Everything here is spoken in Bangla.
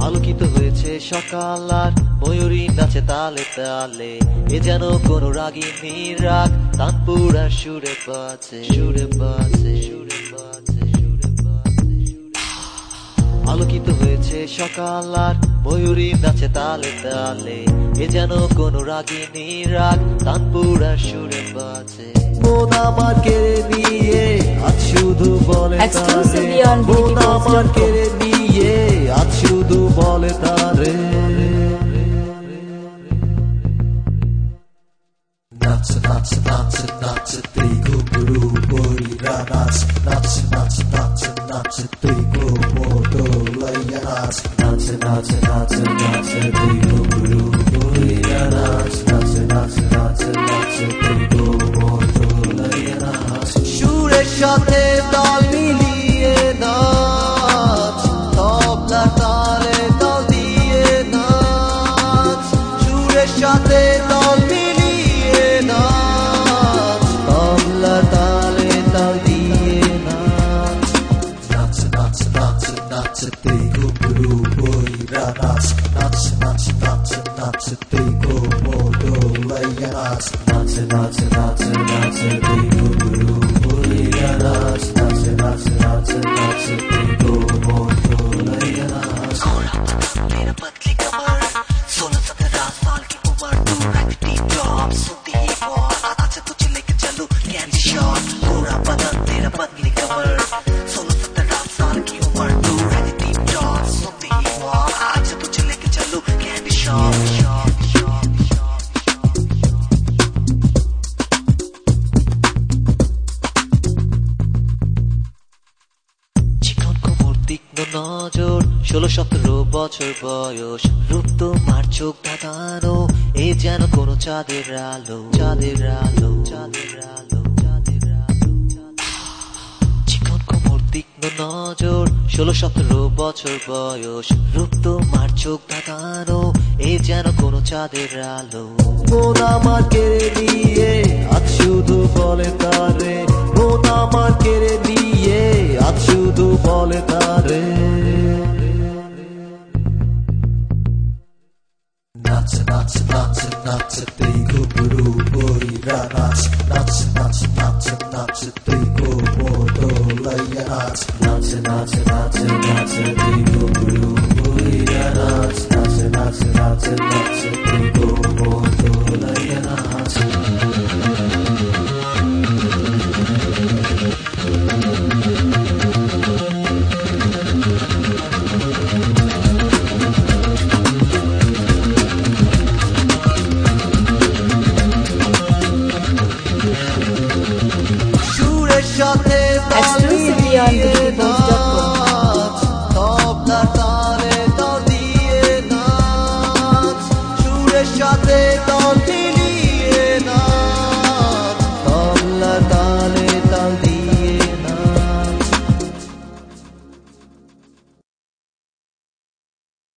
আলোকিত হয়েছে সকাল আর ময়ূরী নাচে তালে তালে, এ যেন কোন রাগিনী রাগ তানপুরার সুরে বাজে সুরে বাজে সুরে বাজে সুরে বাজে। আলোকিত হয়েছে সকাল আর ময়ূরী নাচে তালে তালে, এ যেন কোন রাগিনী রাগ তানপুরার সুরে বাজে। মন আমার কেড়ে নিয়ে আজ শুধু বলে তারে, মন আমার কেড়ে নিয়ে আজ শুধু বলে তারে। নাচ নাচ নাচ নাচ তুই ঘুঘরু বইরা নাচ, নাচ নাচ নাচ নাচ তুই গোমতো লইয়া নাচ, নাচ নাচ নাচ নাচ তুই ঘুঘরু বইরা নাচ, নাচ নাচ নাচ নাচ তুই গোমতো লইয়া নাচ। সুরের সাথে তাল মিলিয়ে নাচ, তবলা তালে তাল দিয়ে নাচ, সুরের সাথে তাল মিলিয়ে নাচ, তবলা তালে তাল দিয়ে নাচ। নাচ নাচ নাচ নাচ তুই ঘুঘরু বইরা নাচ, নাচ নাচ নাচ নাচ তুই গোমতো লইয়া নাচ, নাচ নাচ নাচ নাচ তুই ঘুঘরু বইরা নাচ, নাচ নাচ নাচ নাচ তুই গোমতো লইয়া नाच। मेरा पतली कमर 16-17 साल की उम्र, तू रखती टॉप सुनती हिप हॉप, अच्छा तुझे लेके चलूं कैंडी शॉप, पूरा बदन तेरा पतली कमर 16-17 साल की उम्र, तू रखती टॉप सुनती हिप हॉप, अच्छा तुझे लेके चलूं कैंडी शॉप। তীক্ষ্ণ নজর 16-17 বছর বয়স, রূপ তোমার চোখ ধাঁধানো, এ যেন কোন চাঁদের আলো চাঁদের আলো চাঁদের আলো চাঁদের আলো। চিকন কোমর তীক্ষ্ণ নজর 16-17 বছর বয়স, রূপ তোমার চোখ ধাঁধানো, এ যেন কোন চাঁদের আলো। মন আমার কেড়ে নিয়ে আজ শুধু বলে তারে, মন আমার কেড়ে নিয়ে আজ শুধু বলে তারে। নাচ নাচ নাচ নাচ তুই ঘুঘরু বইরা নাচ, নাচ নাচ নাচ নাচ তুই গোমতো লইয়া নাচ, নাচ নাচ নাচ নাচ তুই ঘুঘরু বইরা নাচ, নাচ নাচ নাচ নাচ তুই গোমতো লইয়া নাচ। সাথে তাল মিলিয়ে নাচ, তবলা তালে তাল দিয়ে নাচ, সুরের সাথে তাল